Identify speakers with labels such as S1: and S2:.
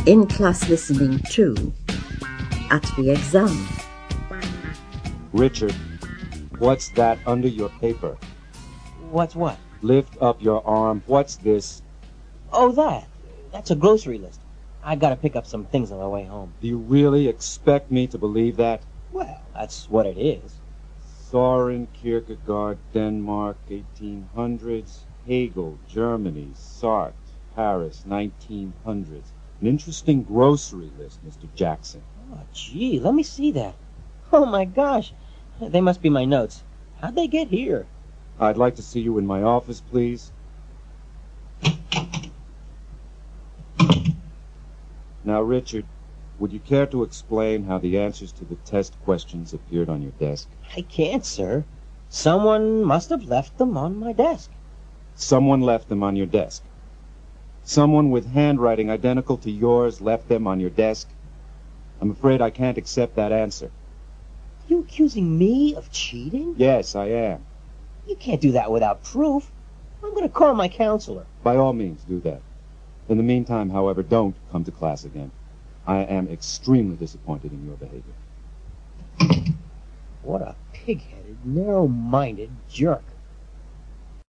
S1: In class listening too. At the exam.
S2: Richard, what's that under your paper?
S3: What's what?
S2: Lift up your arm. What's this?
S3: Oh, that's a grocery list. I gotta pick up some things on my way home.
S2: Do you really expect me to believe that?
S3: Well, that's what it is.
S2: Soren Kierkegaard, Denmark, 1800s. Hegel, Germany. Sartre, Paris, 1900s. An interesting grocery list, Mr. Jackson.
S3: Oh, gee, let me see that. Oh, my gosh. They must be my notes. How'd they get here?
S2: I'd like to see you in my office, please. Now, Richard, would you care to explain how the answers to the test questions appeared on your desk?
S3: I can't, sir. Someone must have left them on my desk.
S2: Someone left them on your desk. Someone with handwriting identical to yours left them on your desk. I'm afraid I can't accept that answer.
S3: You accusing me of cheating?
S2: Yes, I am.
S3: You can't do that without proof. I'm going to call my counselor.
S2: By all means, do that. In the meantime, however, don't come to class again. I am extremely disappointed in your behavior.
S3: What a pig-headed, narrow-minded jerk.